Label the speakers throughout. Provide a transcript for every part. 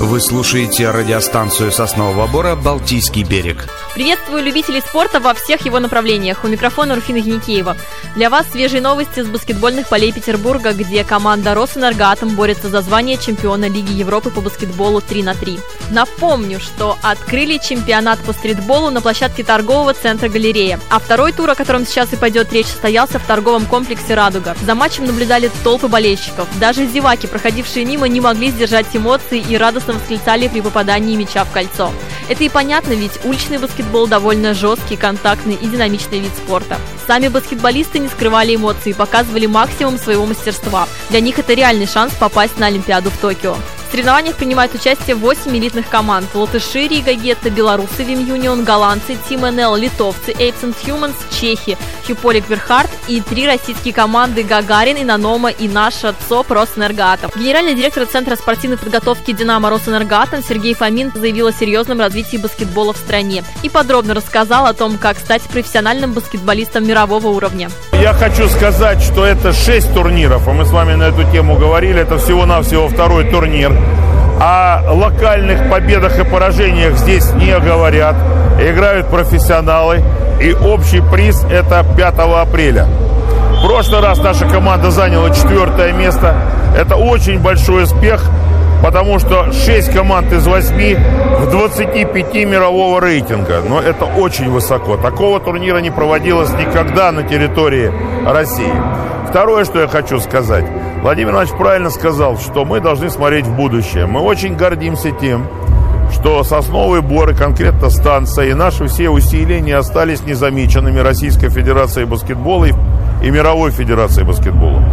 Speaker 1: Вы слушаете радиостанцию Соснового Бора «Балтийский берег».
Speaker 2: Приветствую любителей спорта во всех его направлениях. У микрофона Руфина Еникеева. Для вас свежие новости с баскетбольных полей Петербурга, где команда «Росэнергоатом» борется за звание чемпиона Лиги Европы по баскетболу 3х3. Напомню, что открыли чемпионат по стритболу на площадке торгового центра «Галерея». А второй тур, о котором сейчас и пойдет речь, состоялся в торговом комплексе «Радуга». За матчем наблюдали толпы болельщиков. Даже зеваки, проходившие мимо, не могли сдержать эмоций и радостно восклицали при попадании мяча в кольцо. Это и понятно, ведь уличный баскетбол довольно жесткий, контактный и динамичный вид спорта. Сами баскетболисты не скрывали эмоций и показывали максимум своего мастерства. Для них это реальный шанс попасть на Олимпиаду в Токио. В соревнованиях принимают участие 8 элитных команд: латыши, Рига Гетто, белорусы, Вим Юнион, голландцы, Тим НЛ, литовцы, Эйпсент Хьюманс, чехи, Хьюполик Верхард и 3 российские команды: Гагарин, Инонома и наша ЦОП Росэнергоатом. Генеральный директор Центра спортивной подготовки «Динамо» Росэнергоатом Сергей Фомин заявил о серьезном развитии баскетбола в стране и подробно рассказал о том, как стать профессиональным баскетболистом мирового уровня.
Speaker 3: Я хочу сказать, что это 6 турниров, а мы с вами на эту тему говорили, это всего-навсего второй турнир. О локальных победах и поражениях здесь не говорят, играют профессионалы, и общий приз это 5 апреля. В прошлый раз наша команда заняла 4 место, это очень большой успех, потому что 6 команд из 8 в 25 мирового рейтинга. Но это очень высоко. Такого турнира не проводилось никогда на территории России. Второе, что я хочу сказать. Владимир Иванович правильно сказал, что мы должны смотреть в будущее. Мы очень гордимся тем, что Сосновый Бор и конкретно станция и наши все усилия не остались незамеченными Российской Федерацией баскетбола и Мировой Федерацией баскетбола.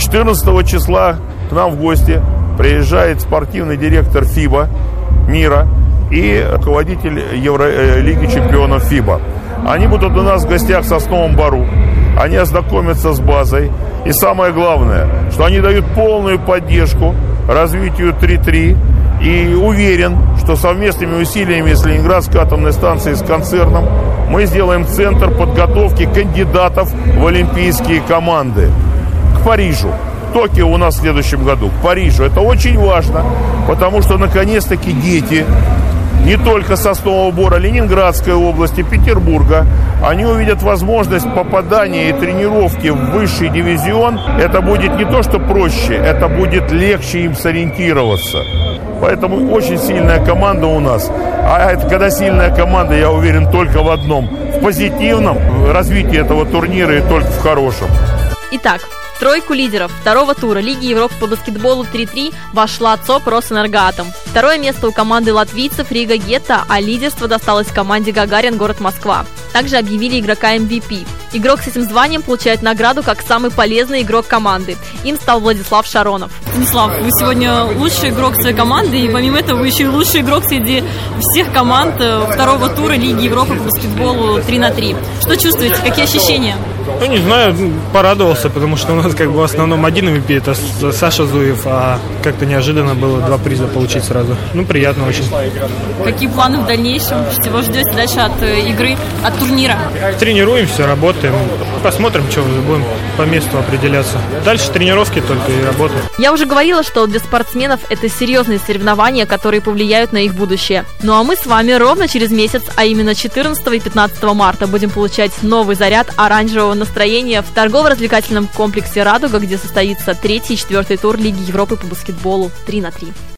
Speaker 3: 14 числа к нам в гости приезжает спортивный директор ФИБА мира и руководитель Евролиги чемпионов ФИБА. Они будут у нас в гостях в Сосновом Бору. Они ознакомятся с базой. И самое главное, что они дают полную поддержку развитию 3х3. И уверен, что совместными усилиями с Ленинградской атомной станцией, с концерном, мы сделаем центр подготовки кандидатов в олимпийские команды к Парижу. Токио у нас в следующем году, к Парижу. Это очень важно, потому что наконец-таки дети не только Соснового Бора, Ленинградской области, Петербурга, они увидят возможность попадания и тренировки в высший дивизион. Это будет не то, что проще, это будет легче им сориентироваться. Поэтому очень сильная команда у нас. А это, когда сильная команда, я уверен только в одном: в позитивном развитии этого турнира и только в хорошем.
Speaker 2: Итак, в тройку лидеров второго тура Лиги Европы по баскетболу 3х3 вошла ЦОП Росэнергоатом. Второе место у команды латвийцев Рига Гетто, а лидерство досталось команде Гагарин, город Москва. Также объявили игрока MVP. Игрок с этим званием получает награду как самый полезный игрок команды. Им стал Владислав Шаронов.
Speaker 4: Станислав, вы сегодня лучший игрок своей команды, и помимо этого вы еще и лучший игрок среди всех команд второго тура Лиги Европы по баскетболу 3х3. Что чувствуете? Какие ощущения?
Speaker 5: Ну, не знаю, порадовался, потому что у нас как бы в основном один MVP, это Саша Зуев, а как-то неожиданно было 2 приза получить сразу. Ну, приятно очень.
Speaker 4: Какие планы в дальнейшем? Чего ждете дальше от игры, от турнира?
Speaker 5: Тренируемся, работаем, посмотрим, что будем по месту определяться. Дальше тренировки только и работа.
Speaker 2: Я уже говорила, что для спортсменов это серьезные соревнования, которые повлияют на их будущее. Ну а мы с вами ровно через месяц, а именно 14 и 15 марта, будем получать новый заряд оранжевого настроения в торгово-развлекательном комплексе «Радуга», где состоится 3-й и 4-й тур Лиги Европы по баскетболу 3х3.